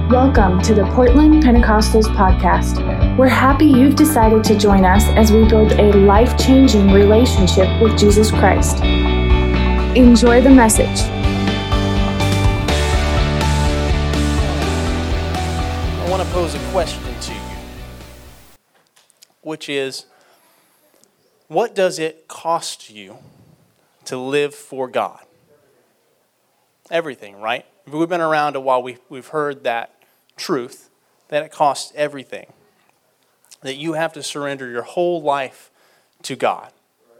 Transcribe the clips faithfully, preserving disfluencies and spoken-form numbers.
Welcome to the Portland Pentecostals Podcast. We're happy you've decided to join us as we build a life-changing relationship with Jesus Christ. Enjoy the message. I want to pose a question to you, which is, what does it cost you to live for God? Everything, right? We've been around a while. We've, we've heard that truth, that it costs everything, that you have to surrender your whole life to God.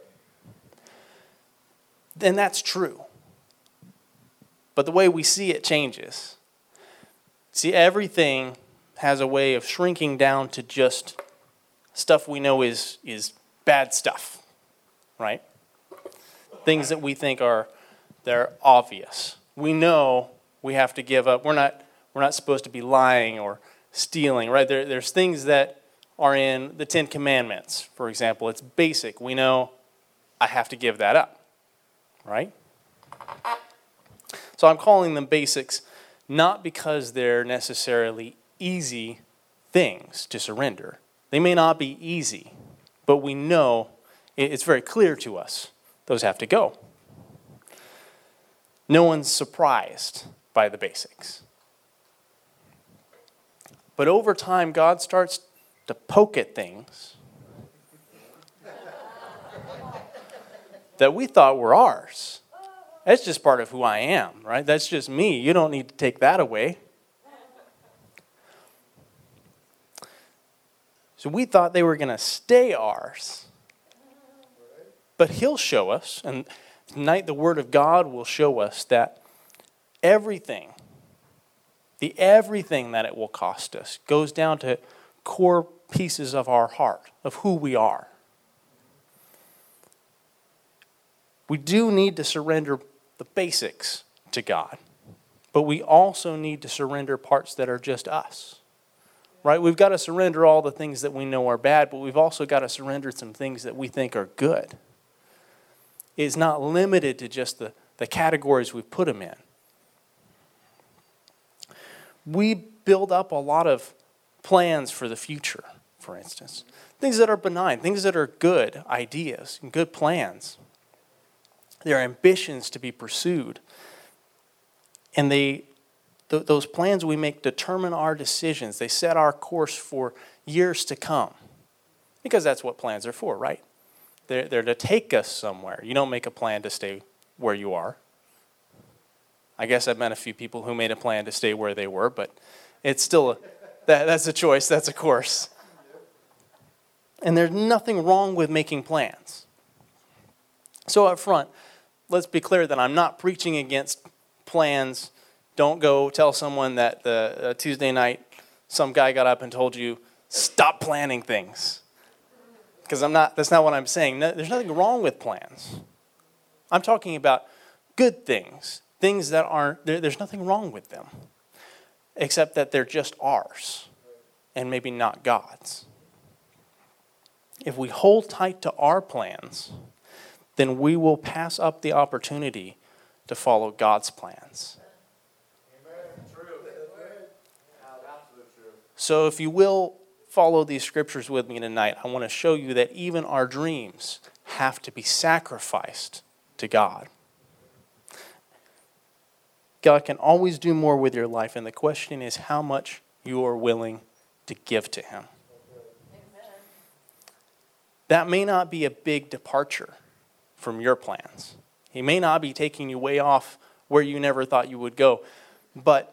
Then that's true. But the way we see it changes. See, everything has a way of shrinking down to just stuff we know is, is bad stuff, right? Things that we think are, they're obvious. We know we have to give up. We're not we're not supposed to be lying or stealing, right? There, there's things that are in the Ten Commandments, for example. It's basic. We know I have to give that up, right? So I'm calling them basics not because they're necessarily easy things to surrender. They may not be easy, but we know it's very clear to us those have to go. No one's surprised by the basics. But over time, God starts to poke at things that we thought were ours. That's just part of who I am, right? That's just me. You don't need to take that away. So we thought they were going to stay ours. But He'll show us, and tonight the Word of God will show us that everything, the everything that it will cost us goes down to core pieces of our heart, of who we are. We do need to surrender the basics to God, but we also need to surrender parts that are just us, right? We've got to surrender all the things that we know are bad, but we've also got to surrender some things that we think are good. It's not limited to just the, the categories we've put them in. We build up a lot of plans for the future, for instance. Things that are benign, things that are good ideas and good plans. They're ambitions to be pursued. And they, th- those plans we make determine our decisions. They set our course for years to come. Because that's what plans are for, right? They're, they're to take us somewhere. You don't make a plan to stay where you are. I guess I've met a few people who made a plan to stay where they were, but it's still a, that, that's a choice, that's a course. And there's nothing wrong with making plans. So up front, let's be clear that I'm not preaching against plans. Don't go tell someone that the uh, Tuesday night some guy got up and told you, stop planning things. Because I'm not. That's not what I'm saying. No, there's nothing wrong with plans. I'm talking about good things, things that aren't, there, there's nothing wrong with them, except that they're just ours and maybe not God's. If we hold tight to our plans, then we will pass up the opportunity to follow God's plans. Amen. True. Absolutely true. So if you will follow these scriptures with me tonight, I want to show you that even our dreams have to be sacrificed to God. God can always do more with your life, and the question is how much you are willing to give to Him. Amen. That may not be a big departure from your plans. He may not be taking you way off where you never thought you would go, but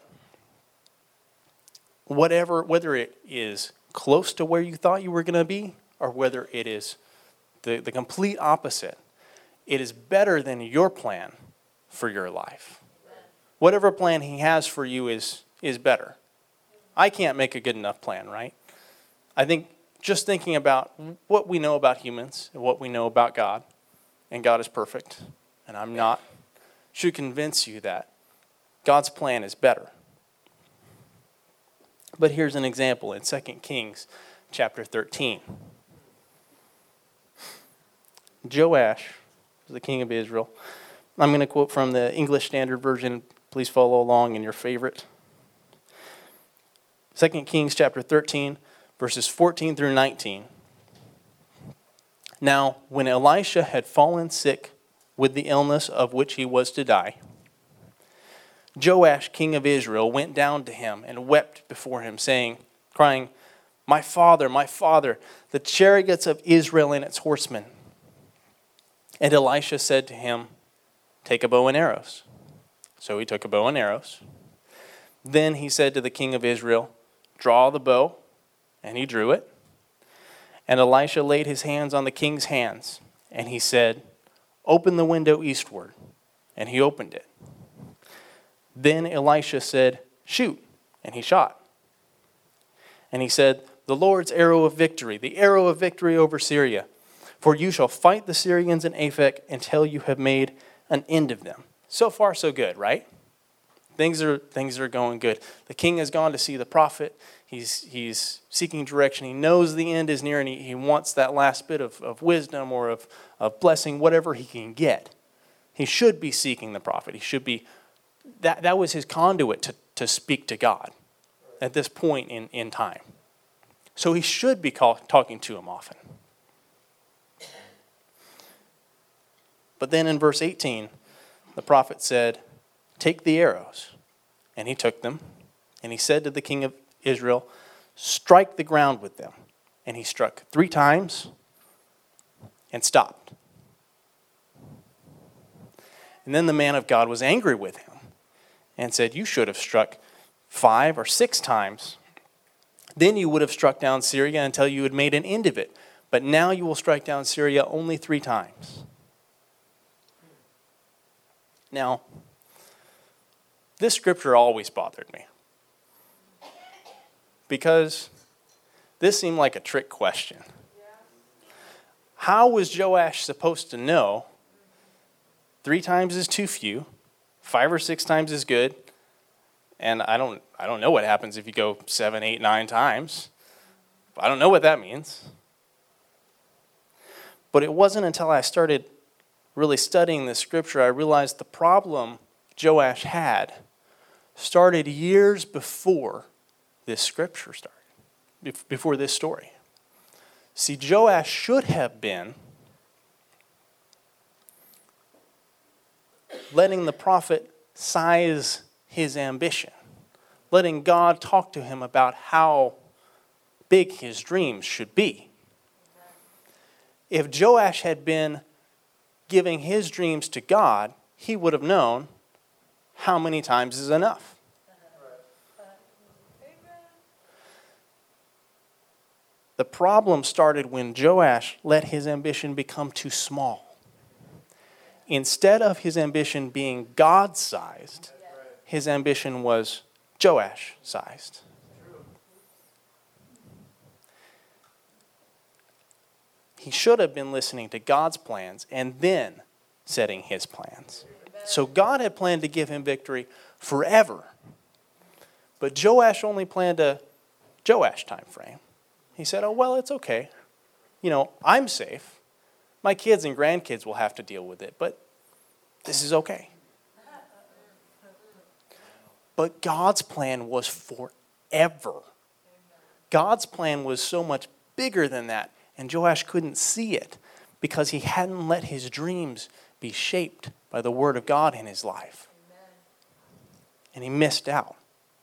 whatever, whether it is close to where you thought you were going to be, or whether it is the, the complete opposite, it is better than your plan for your life. Whatever plan He has for you is, is better. I can't make a good enough plan, right? I think just thinking about what we know about humans and what we know about God, and God is perfect, and I'm not, should convince you that God's plan is better. But here's an example in Second Kings chapter thirteen. Joash, the king of Israel. I'm going to quote from the English Standard Version. Please follow along in your favorite. Second Kings chapter thirteen, verses fourteen through nineteen. Now, when Elisha had fallen sick with the illness of which he was to die, Joash, king of Israel, went down to him and wept before him, saying, crying, "My father, my father, the chariots of Israel and its horsemen." And Elisha said to him, "Take a bow and arrows." So he took a bow and arrows. Then he said to the king of Israel, "Draw the bow." And he drew it. And Elisha laid his hands on the king's hands, and he said, "Open the window eastward." And he opened it. Then Elisha said, "Shoot." And he shot. And he said, "The Lord's arrow of victory, the arrow of victory over Syria. For you shall fight the Syrians in Aphek until you have made an end of them." So far, so good, right? Things are things are going good. The king has gone to see the prophet. He's he's seeking direction. He knows the end is near, and he, he wants that last bit of, of wisdom or of, of blessing, whatever he can get. He should be seeking the prophet. He should be, that, that was his conduit to, to speak to God at this point in, in time. So he should be call, talking to him often. But then in verse eighteen, the prophet said, "Take the arrows." And he took them. And he said to the king of Israel, "Strike the ground with them." And he struck three times and stopped. And then the man of God was angry with him and said, "You should have struck five or six times. Then you would have struck down Syria until you had made an end of it. But now you will strike down Syria only three times." Now, this scripture always bothered me because this seemed like a trick question. How was Joash supposed to know three times is too few, five or six times is good, and I don't I don't know what happens if you go seven, eight, nine times. I don't know what that means. But it wasn't until I started really studying this scripture I realized the problem Joash had started years before this scripture started, before this story. See, Joash should have been letting the prophet size his ambition, letting God talk to him about how big his dreams should be. If Joash had been giving his dreams to God, he would have known how many times is enough. The problem started when Joash let his ambition become too small. Instead of his ambition being God-sized, his ambition was Joash-sized. He should have been listening to God's plans and then setting his plans. So God had planned to give him victory forever. But Joash only planned a Joash time frame. He said, "Oh, well, it's okay. You know, I'm safe. My kids and grandkids will have to deal with it, but this is okay." But God's plan was forever. God's plan was so much bigger than that. And Joash couldn't see it because he hadn't let his dreams be shaped by the word of God in his life. Amen. And he missed out.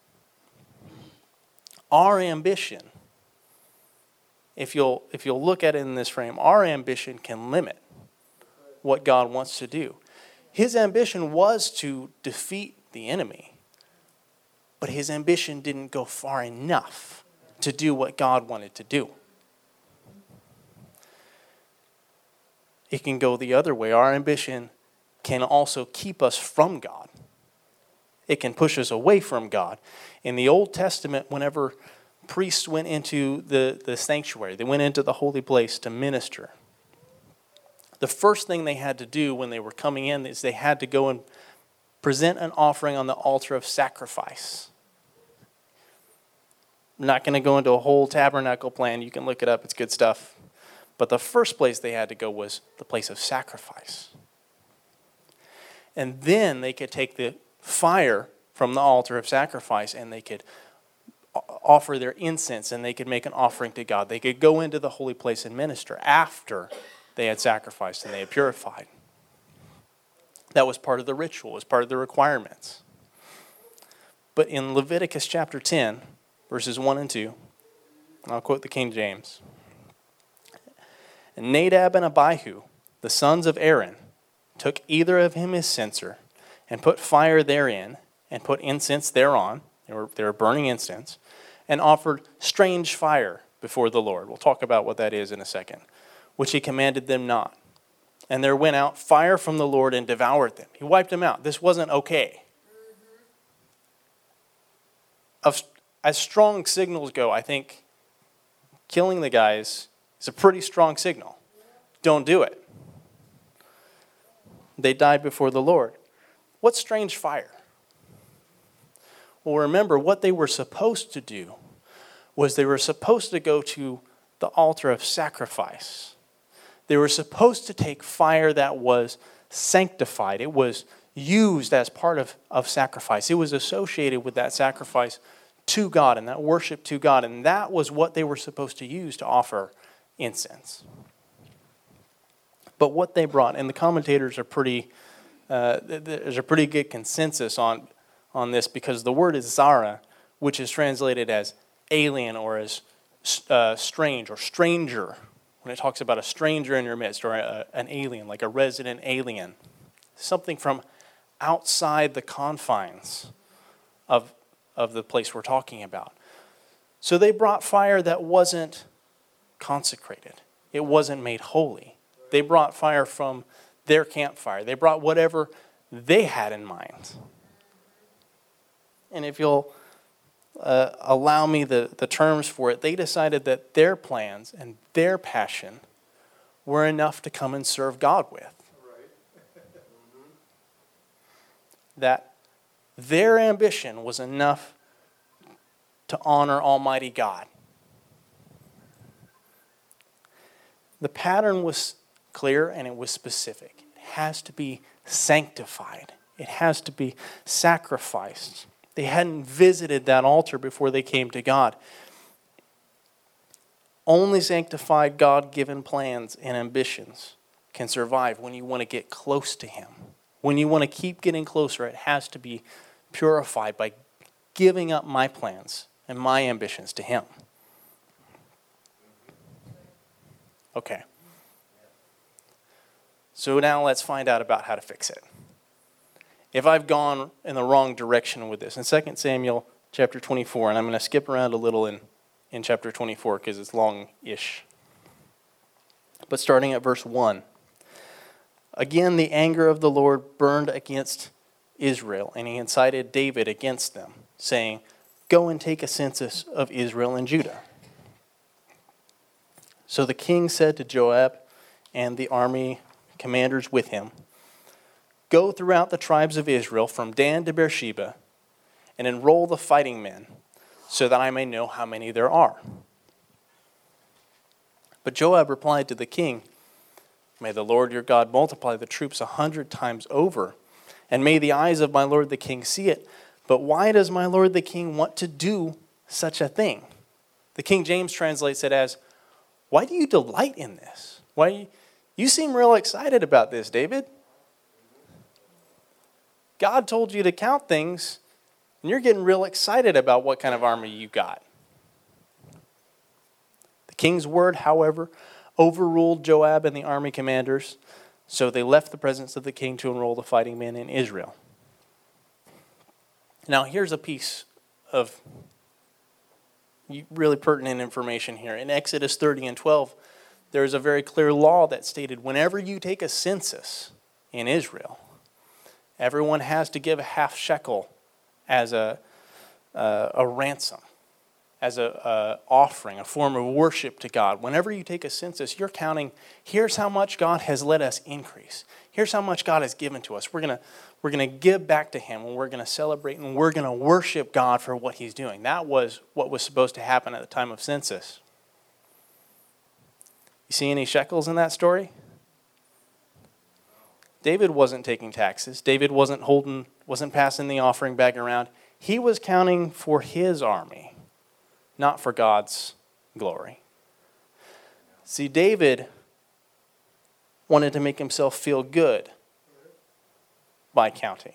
Our ambition, if you'll, if you'll look at it in this frame, our ambition can limit what God wants to do. His ambition was to defeat the enemy, but his ambition didn't go far enough to do what God wanted to do. It can go the other way. Our ambition can also keep us from God. It can push us away from God. In the Old Testament, whenever priests went into the, the sanctuary, they went into the holy place to minister, the first thing they had to do when they were coming in is they had to go and present an offering on the altar of sacrifice. I'm not going to go into a whole tabernacle plan. You can look it up. It's good stuff. But the first place they had to go was the place of sacrifice. And then they could take the fire from the altar of sacrifice and they could offer their incense and they could make an offering to God. They could go into the holy place and minister after they had sacrificed and they had purified. That was part of the ritual, was part of the requirements. But in Leviticus chapter ten, verses one and two, I'll quote the King James. And Nadab and Abihu, the sons of Aaron, took either of him his censer, and put fire therein, and put incense thereon, they were, they were burning incense, and offered strange fire before the Lord. We'll talk about what that is in a second, which he commanded them not. And there went out fire from the Lord and devoured them. He wiped them out. This wasn't okay. Of, as strong signals go, I think killing the guys is a pretty strong signal. Don't do it. They died before the Lord. What strange fire? Well, remember, what they were supposed to do was they were supposed to go to the altar of sacrifice. They were supposed to take fire that was sanctified. It was used as part of, of sacrifice. It was associated with that sacrifice to God and that worship to God. And that was what they were supposed to use to offer incense. But what they brought, and the commentators are pretty, uh, there's a pretty good consensus on, on this, because the word is zara, which is translated as alien or as uh, strange or stranger. When it talks about a stranger in your midst, or a, an alien, like a resident alien. Something from outside the confines of, of the place we're talking about. So they brought fire that wasn't consecrated. It wasn't made holy. They brought fire from their campfire. They brought whatever they had in mind. And if you'll Uh, allow me the, the terms for it, they decided that their plans and their passion were enough to come and serve God with. Right. Mm-hmm. That their ambition was enough to honor Almighty God. The pattern was clear and it was specific. It has to be sanctified. It has to be sacrificed. They hadn't visited that altar before they came to God. Only sanctified, God-given plans and ambitions can survive when you want to get close to Him. When you want to keep getting closer, it has to be purified by giving up my plans and my ambitions to Him. Okay. So now let's find out about how to fix it. If I've gone in the wrong direction with this, in Second Samuel chapter twenty-four, and I'm going to skip around a little in, in chapter twenty-four because it's long-ish. But starting at verse one. Again, the anger of the Lord burned against Israel, and he incited David against them, saying, "Go and take a census of Israel and Judah." So the king said to Joab and the army commanders with him, "Go throughout the tribes of Israel from Dan to Beersheba and enroll the fighting men so that I may know how many there are." But Joab replied to the king, "May the Lord your God multiply the troops a hundred times over, and may the eyes of my lord the king see it. But why does my lord the king want to do such a thing?" The King James translates it as, "Why do you delight in this? Why you seem real excited about this, David? God told you to count things, and you're getting real excited about what kind of army you got." The king's word, however, overruled Joab and the army commanders, so they left the presence of the king to enroll the fighting men in Israel. Now, here's a piece of really pertinent information here. In Exodus thirty and twelve, there's a very clear law that stated whenever you take a census in Israel, everyone has to give a half shekel as a, uh, a ransom, as a, a offering, a form of worship to God. Whenever you take a census, you're counting, here's how much God has let us increase. Here's how much God has given to us. We're going to we're going to give back to Him, and we're going to celebrate, and we're going to worship God for what He's doing. That was what was supposed to happen at the time of census. You see any shekels in that story? David wasn't taking taxes. David wasn't holding, wasn't passing the offering bag around. He was counting for his army. not for God's glory. See, David wanted to make himself feel good by counting.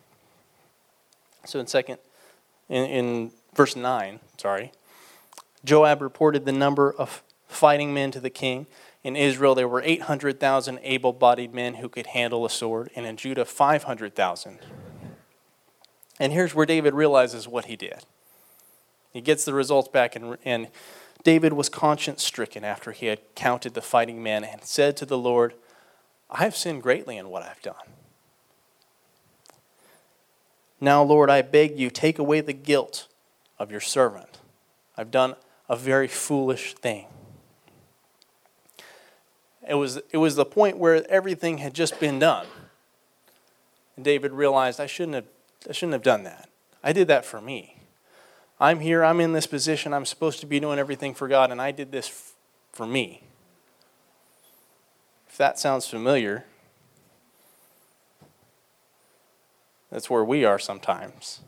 So in second, in, in verse nine, sorry, Joab reported the number of fighting men to the king. In Israel, there were eight hundred thousand able-bodied men who could handle a sword, and in Judah, five hundred thousand. And here's where David realizes what he did. He gets the results back, and, and David was conscience-stricken after he had counted the fighting men and said to the Lord, I have sinned greatly in what I've done. Now, Lord, I beg you, take away the guilt of your servant. I've done a very foolish thing. It was, it was the point where everything had just been done. And David realized, I shouldn't have, I shouldn't have done that. I did that for me. I'm here, I'm in this position, I'm supposed to be doing everything for God, and I did this f- for me. If that sounds familiar, that's where we are sometimes.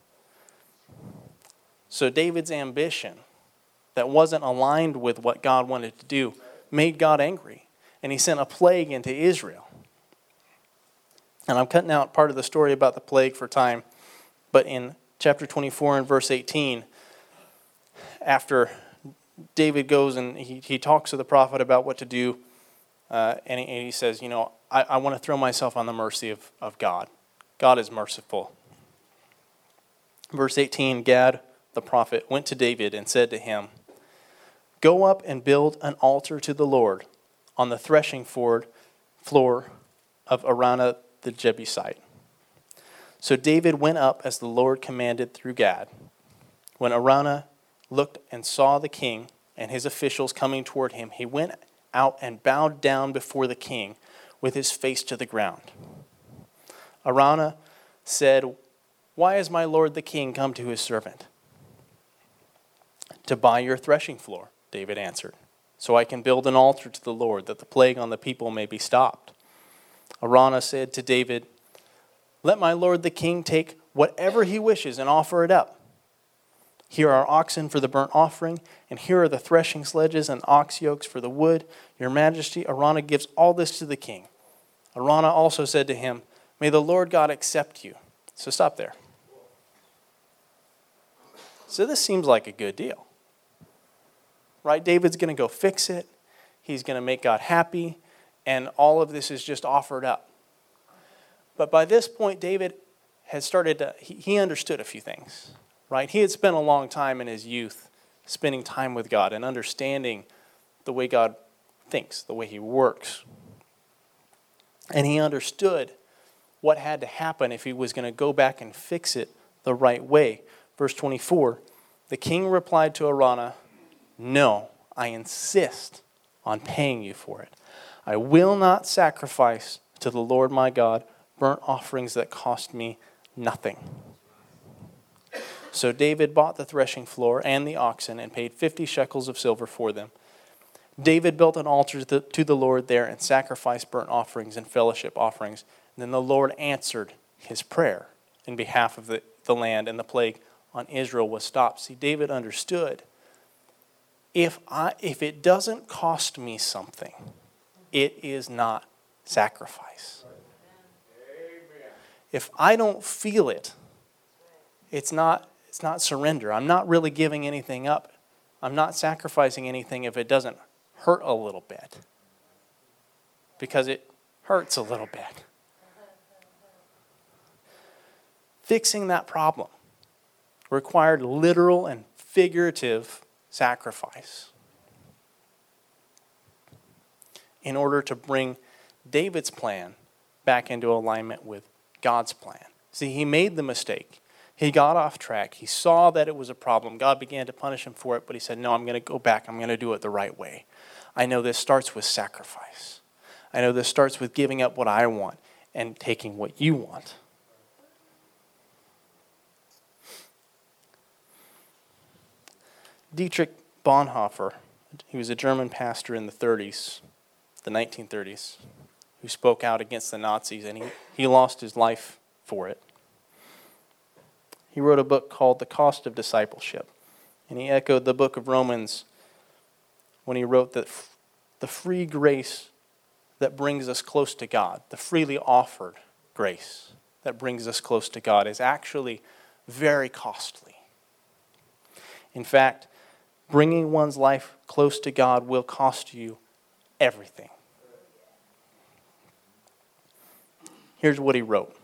So David's ambition that wasn't aligned with what God wanted to do made God angry. And he sent a plague into Israel. And I'm cutting out part of the story about the plague for time. But in chapter twenty-four and verse eighteen, after David goes and he, he talks to the prophet about what to do, uh, and, he, and he says, you know, I, I want to throw myself on the mercy of, of God. God is merciful. Verse eighteen, Gad, the prophet, went to David and said to him, go up and build an altar to the Lord on the threshing floor of Araunah the Jebusite. So David went up as the Lord commanded through Gad. When Araunah looked and saw the king and his officials coming toward him, he went out and bowed down before the king with his face to the ground. Araunah said, why has my lord the king come to his servant? To buy your threshing floor, David answered, so I can build an altar to the Lord, that the plague on the people may be stopped. Araunah said to David, let my lord the king take whatever he wishes and offer it up. Here are oxen for the burnt offering, and here are the threshing sledges and ox yokes for the wood. Your majesty, Araunah gives all this to the king. Araunah also said to him, may the Lord God accept you. So stop there. So this seems like a good deal. Right? David's going to go fix it. He's going to make God happy. And all of this is just offered up. But by this point, David had started to, he, he understood a few things. Right? He had spent a long time in his youth spending time with God and understanding the way God thinks, the way he works. And he understood what had to happen if he was going to go back and fix it the right way. Verse twenty-four, the king replied to Araunah, no, I insist on paying you for it. I will not sacrifice to the Lord my God burnt offerings that cost me nothing. So David bought the threshing floor and the oxen and paid fifty shekels of silver for them. David built an altar to the Lord there and sacrificed burnt offerings and fellowship offerings. And then the Lord answered his prayer in behalf of the, the land, and the plague on Israel was stopped. See, David understood, if I if it doesn't cost me something, it is not sacrifice. Amen. If I don't feel it, it's not it's not surrender. I'm not really giving anything up. I'm not sacrificing anything if it doesn't hurt a little bit. Because it hurts a little bit. Fixing that problem required literal and figurative sacrifice in order to bring David's plan back into alignment with God's plan. See, he made the mistake. He got off track. He saw that it was a problem. God began to punish him for it, but he said, no, I'm going to go back. I'm going to do it the right way. I know this starts with sacrifice. I know this starts with giving up what I want and taking what you want. Dietrich Bonhoeffer, he was a German pastor in the thirties, the nineteen thirties, who spoke out against the Nazis, and he, he lost his life for it. He wrote a book called The Cost of Discipleship. And he echoed the book of Romans when he wrote that the free grace that brings us close to God, the freely offered grace that brings us close to God, is actually very costly. In fact, bringing one's life close to God will cost you everything. Here's what he wrote.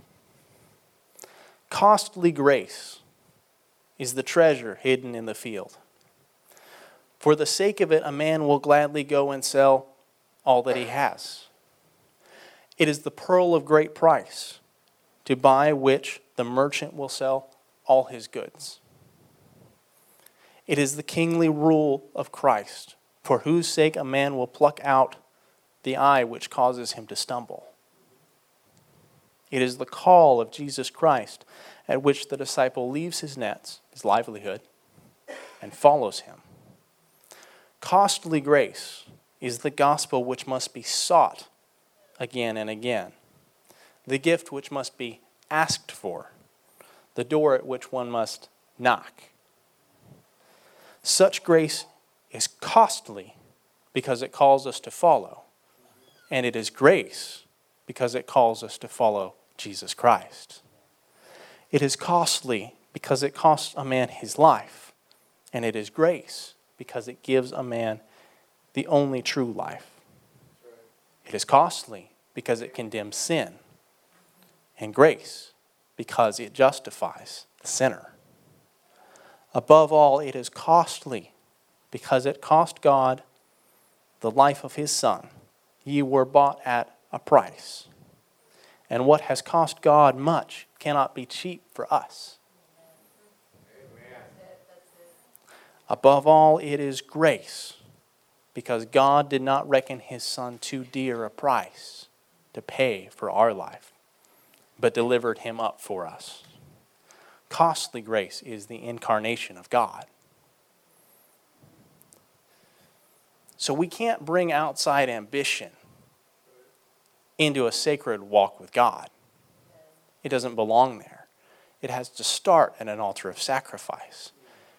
Costly grace is the treasure hidden in the field. For the sake of it, a man will gladly go and sell all that he has. It is the pearl of great price, to buy which the merchant will sell all his goods. It is the kingly rule of Christ, for whose sake a man will pluck out the eye which causes him to stumble. It is the call of Jesus Christ, at which the disciple leaves his nets, his livelihood, and follows him. Costly grace is the gospel which must be sought again and again, the gift which must be asked for, the door at which one must knock. Such grace is costly because it calls us to follow, and it is grace because it calls us to follow Jesus Christ. It is costly because it costs a man his life, and it is grace because it gives a man the only true life. It is costly because it condemns sin, and grace because it justifies the sinner. Above all, it is costly because it cost God the life of his Son. Ye were bought at a price. And what has cost God much cannot be cheap for us. Amen. Above all, it is grace, because God did not reckon his Son too dear a price to pay for our life, but delivered him up for us. Costly grace is the incarnation of God. So we can't bring outside ambition into a sacred walk with God. It doesn't belong there. It has to start at an altar of sacrifice.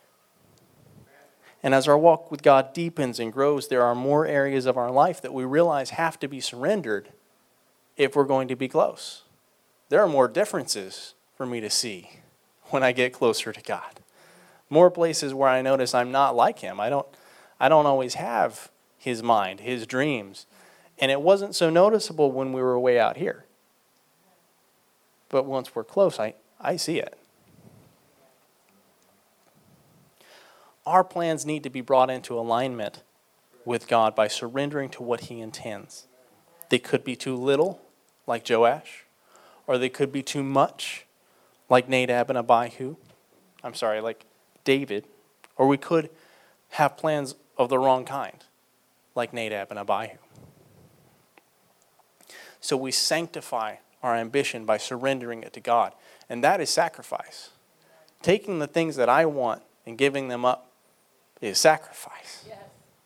And as our walk with God deepens and grows, there are more areas of our life that we realize have to be surrendered if we're going to be close. There are more differences for me to see when I get closer to God. More places where I notice I'm not like him. I don't, I don't always have his mind, his dreams. And it wasn't so noticeable when we were way out here. But once we're close, I, I see it. Our plans need to be brought into alignment with God by surrendering to what he intends. They could be too little, like Joash, or they could be too much, like Nadab and Abihu. I'm sorry, like David. Or we could have plans of the wrong kind, like Nadab and Abihu. So we sanctify our ambition by surrendering it to God. And that is sacrifice. Taking the things that I want and giving them up is sacrifice. Yes.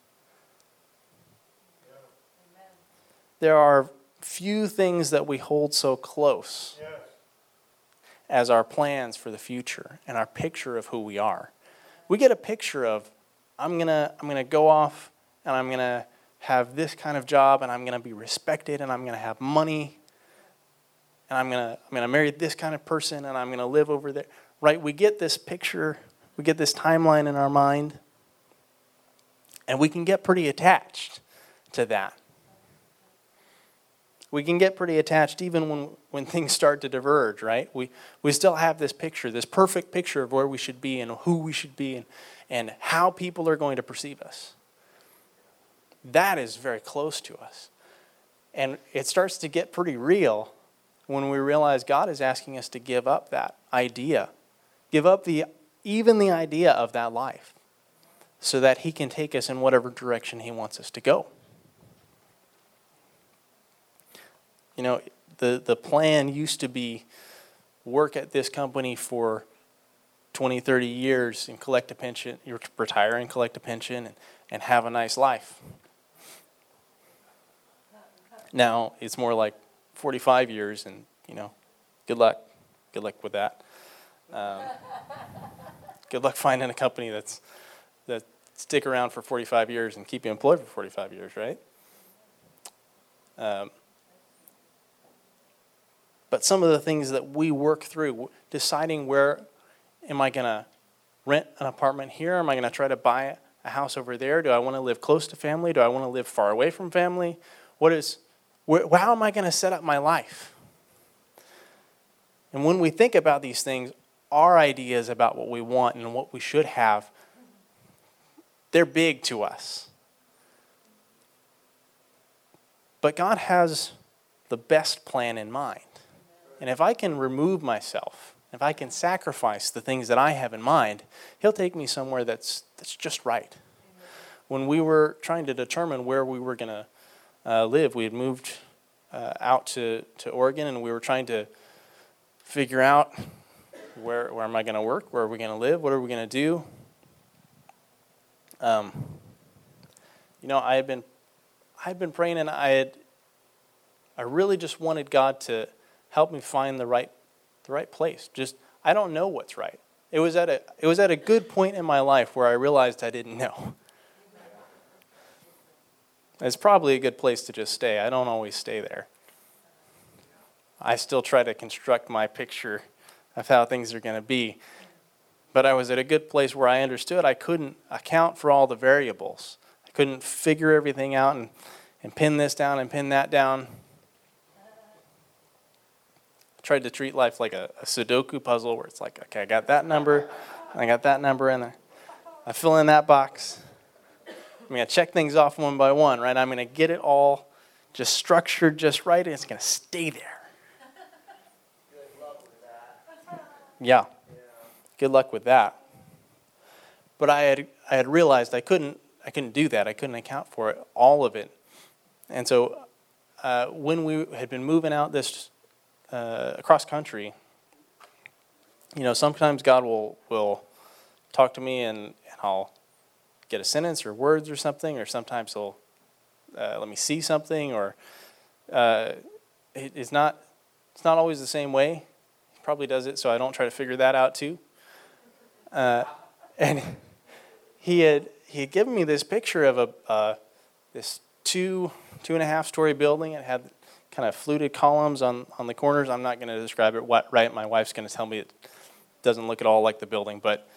There are few things that we hold so close yes. as our plans for the future and our picture of who we are. We get a picture of, I'm gonna, I'm gonna go off and I'm gonna have this kind of job, and I'm going to be respected, and I'm going to have money, and I'm going to I'm going to marry this kind of person, and I'm going to live over there. Right? We get this picture, we get this timeline in our mind, and we can get pretty attached to that. We can get pretty attached even when, when things start to diverge, right? We we still have this picture, this perfect picture of where we should be and who we should be and, and how people are going to perceive us. That is very close to us. And it starts to get pretty real when we realize God is asking us to give up that idea. Give up the even the idea of that life so that he can take us in whatever direction he wants us to go. You know, the, the plan used to be work at this company for twenty, thirty years and collect a pension, you retire and collect a pension and, and have a nice life. Now it's more like forty-five years, and you know, good luck, good luck with that. Um, good luck finding a company that's stick around for forty-five years and keep you employed for forty-five years, right? Um, but some of the things that we work through, deciding where am I going to rent an apartment here? Am I going to try to buy a house over there? Do I want to live close to family? Do I want to live far away from family? What is, wh- how am I going to set up my life? And when we think about these things, our ideas about what we want and what we should have, they're big to us. But God has the best plan in mind. And if I can remove myself, if I can sacrifice the things that I have in mind, He'll take me somewhere that's that's just right. When we were trying to determine where we were going to uh, live, we had moved uh, out to, to Oregon, and we were trying to figure out where where am I going to work, where are we going to live, what are we going to do. Um, you know, I had been I had been praying, and I had I really just wanted God to help me find the right the right place. Just I don't know what's right. It was at a it was at a good point in my life where I realized I didn't know. It's probably a good place to just stay. I don't always stay there. I still try to construct my picture of how things are going to be. But I was at a good place where I understood I couldn't account for all the variables. I couldn't figure everything out and, and pin this down and pin that down. I tried to treat life like a, a Sudoku puzzle where it's like, okay, I got that number, and I got that number, and I, I fill in that box. I'm going to check things off one by one, right? I'm going to get it all just structured just right, and it's going to stay there. Good luck with that. Yeah. Yeah. Good luck with that. But I had I had realized I couldn't I couldn't do that. I couldn't account for it, all of it. And so uh, when we had been moving out this uh, across country, you know, sometimes God will will talk to me and, and I'll get a sentence or words or something, or sometimes He'll uh, let me see something, or uh, it, it's not it's not always the same way. He probably does it so I don't try to figure that out too. Uh, and he had he had given me this picture of a uh, this two two and a half story building. It had kind of fluted columns on, on the corners. I'm not going to describe it what right. My wife's going to tell me it doesn't look at all like the building, but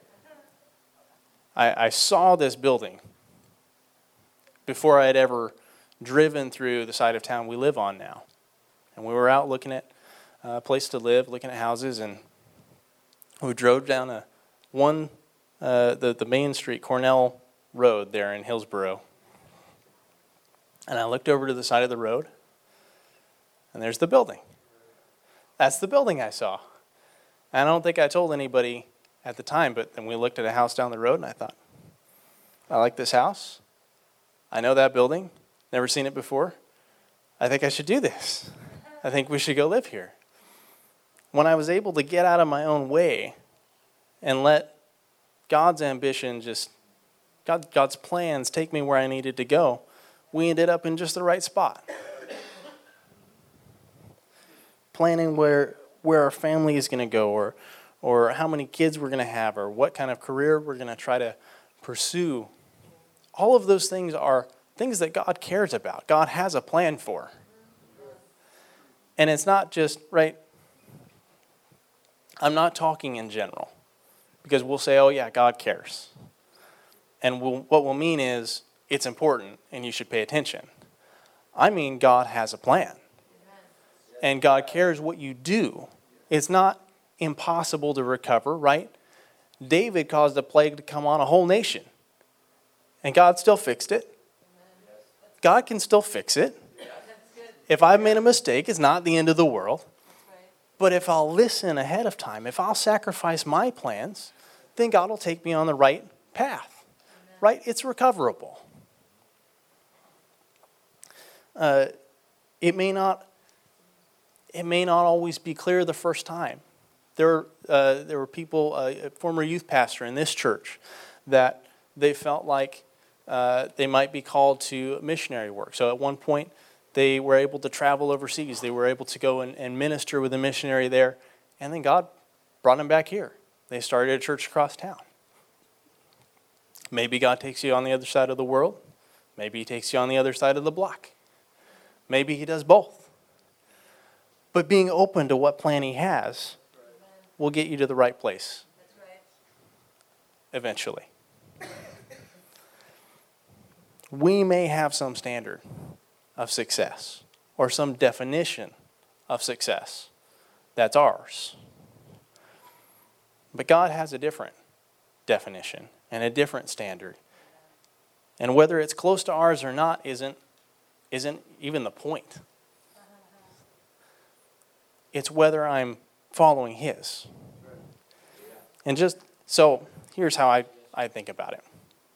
I, I saw this building before I had ever driven through the side of town we live on now, and we were out looking at a place to live, looking at houses, and we drove down a one uh, the the main street, Cornell Road there in Hillsboro, and I looked over to the side of the road, and there's the building. That's the building I saw. I don't think I told anybody at the time, but then we looked at a house down the road, and I thought, I like this house. I know that building. Never seen it before. I think I should do this. I think we should go live here. When I was able to get out of my own way and let God's ambition just, God, God's plans take me where I needed to go, we ended up in just the right spot. Planning where where our family is going to go, or or how many kids we're going to have, or what kind of career we're going to try to pursue. All of those things are things that God cares about. God has a plan for. And it's not just, right, I'm not talking in general, because we'll say, oh yeah, God cares. And we'll, what we'll mean is, it's important and you should pay attention. I mean, God has a plan. And God cares what you do. It's not impossible to recover, right? David caused a plague to come on a whole nation. And God still fixed it. God can still fix it. If I've made a mistake, it's not the end of the world. But if I'll listen ahead of time, if I'll sacrifice my plans, then God will take me on the right path. Right? It's recoverable. Uh, it may not It may not always be clear the first time. There, uh, there were people, uh, a former youth pastor in this church, that they felt like uh, they might be called to missionary work. So at one point, they were able to travel overseas. They were able to go and, and minister with a missionary there. And then God brought them back here. They started a church across town. Maybe God takes you on the other side of the world. Maybe he takes you on the other side of the block. Maybe he does both. But being open to what plan he has will get you to the right place. That's right. Eventually. We may have some standard of success or some definition of success that's ours. But God has a different definition and a different standard. And whether it's close to ours or not isn't, isn't even the point. It's whether I'm following his. And just, so here's how I, I think about it.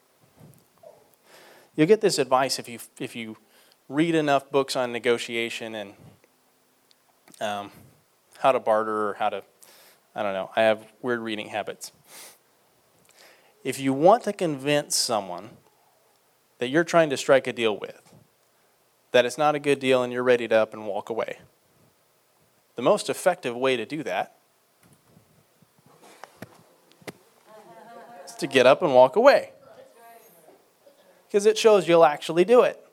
You'll get this advice if you if you read enough books on negotiation and um, how to barter or how to, I don't know, I have weird reading habits. If you want to convince someone that you're trying to strike a deal with, that it's not a good deal and you're ready to up and walk away, the most effective way to do that is to get up and walk away. Because it shows you'll actually do it.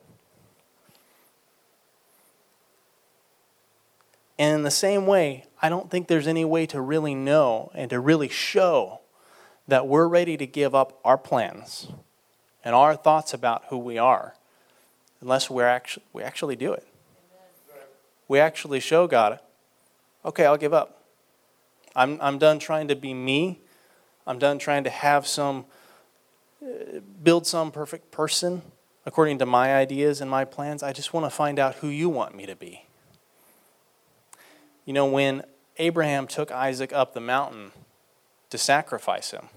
And in the same way, I don't think there's any way to really know and to really show that we're ready to give up our plans and our thoughts about who we are unless we're actually, we actually do it. We actually show God, okay, I'll give up. I'm, I'm done trying to be me. I'm done trying to have some build some perfect person according to my ideas and my plans. I just want to find out who you want me to be. You know, when Abraham took Isaac up the mountain to sacrifice him,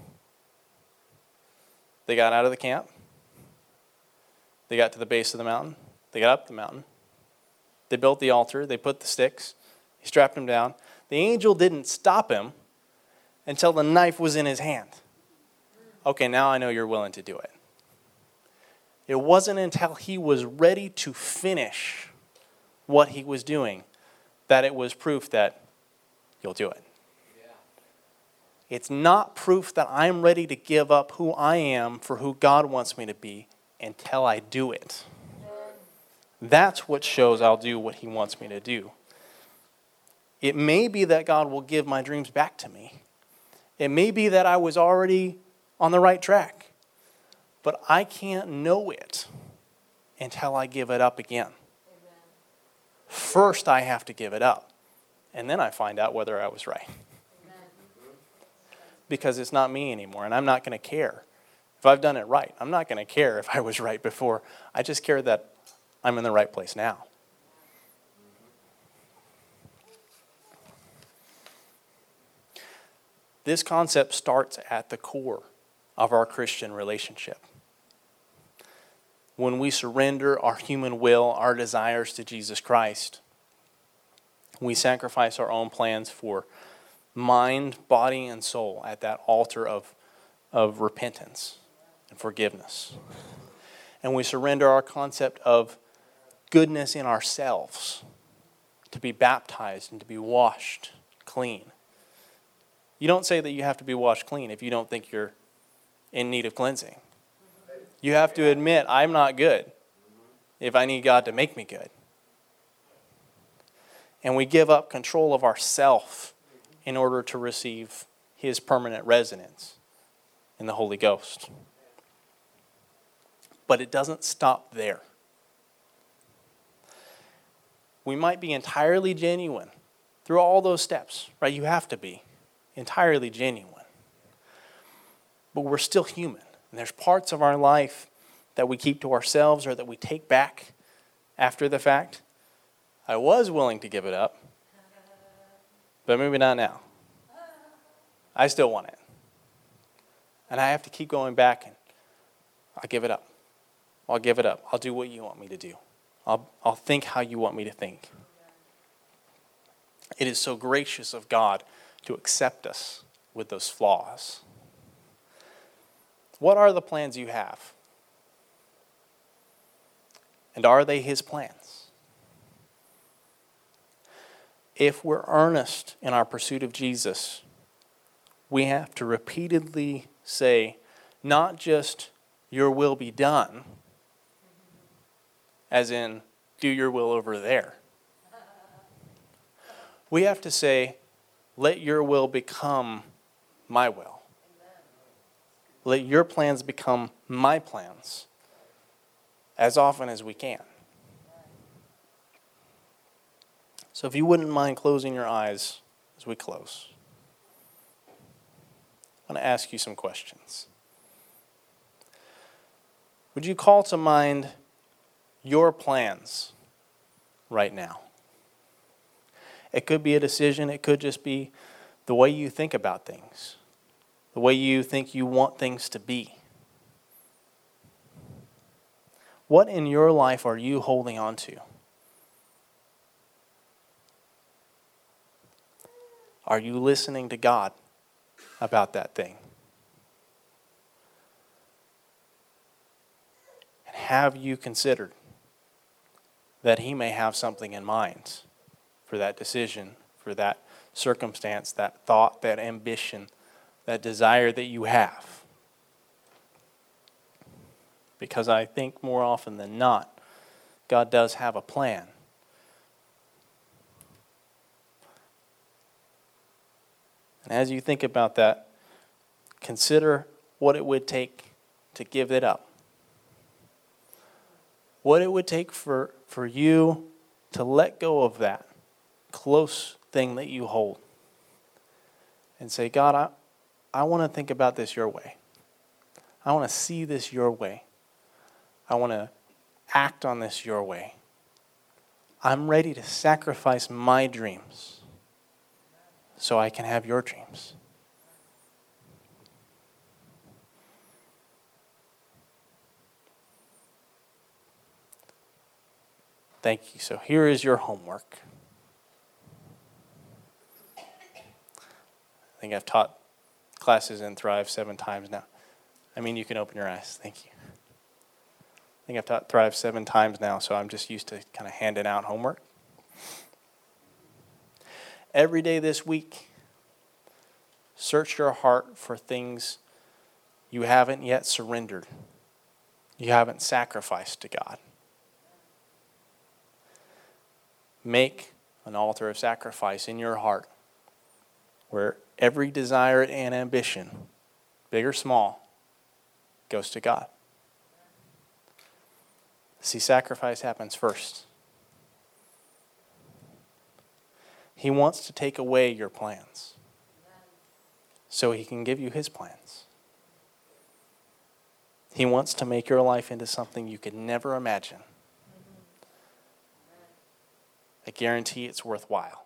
they got out of the camp. They got to the base of the mountain. They got up the mountain. They built the altar. They put the sticks. He strapped him down. The angel didn't stop him until the knife was in his hand. Okay, now I know you're willing to do it. It wasn't until he was ready to finish what he was doing that it was proof that you'll do it. Yeah. It's not proof that I'm ready to give up who I am for who God wants me to be until I do it. That's what shows I'll do what he wants me to do. It may be that God will give my dreams back to me. It may be that I was already on the right track. But I can't know it until I give it up again. Amen. First, I have to give it up. And then I find out whether I was right. Amen. Because it's not me anymore, and I'm not going to care if I've done it right. I'm not going to care if I was right before. I just care that I'm in the right place now. This concept starts at the core of our Christian relationship. When we surrender our human will, our desires to Jesus Christ, we sacrifice our own plans for mind, body, and soul at that altar of, of repentance and forgiveness. And we surrender our concept of goodness in ourselves to be baptized and to be washed clean. You don't say that you have to be washed clean if you don't think you're in need of cleansing. You have to admit, I'm not good if I need God to make me good. And we give up control of ourself in order to receive his permanent residence in the Holy Ghost. But it doesn't stop there. We might be entirely genuine through all those steps, right? You have to be entirely genuine. But we're still human. And there's parts of our life that we keep to ourselves or that we take back after the fact. I was willing to give it up, but maybe not now. I still want it. And I have to keep going back and I'll give it up. I'll give it up. I'll do what you want me to do. I'll, I'll think how you want me to think. It is so gracious of God to accept us with those flaws. What are the plans you have? And are they his plans? If we're earnest in our pursuit of Jesus, we have to repeatedly say not just your will be done, as in do your will over there. We have to say, let your will become my will. Let your plans become my plans as often as we can. So if you wouldn't mind closing your eyes as we close, I want to ask you some questions. Would you call to mind your plans right now? It could be a decision. It could just be the way you think about things, the way you think you want things to be. What in your life are you holding on to? Are you listening to God about that thing? And have you considered that He may have something in mind for that decision, for that circumstance, that thought, that ambition, that desire that you have? Because I think more often than not, God does have a plan. And as you think about that, consider what it would take to give it up. What it would take for, for you to let go of that close thing that you hold. And say, God, I, I want to think about this your way. I want to see this your way. I want to act on this your way. I'm ready to sacrifice my dreams so I can have your dreams. Thank you. So here is your homework. I think I've taught classes in Thrive seven times now. I mean, you can open your eyes. Thank you. I think I've taught Thrive seven times now, so I'm just used to kind of handing out homework. Every day this week, search your heart for things you haven't yet surrendered. You haven't sacrificed to God. Make an altar of sacrifice in your heart where every desire and ambition, big or small, goes to God. See, sacrifice happens first. He wants to take away your plans so He can give you His plans. He wants to make your life into something you could never imagine. I guarantee it's worthwhile.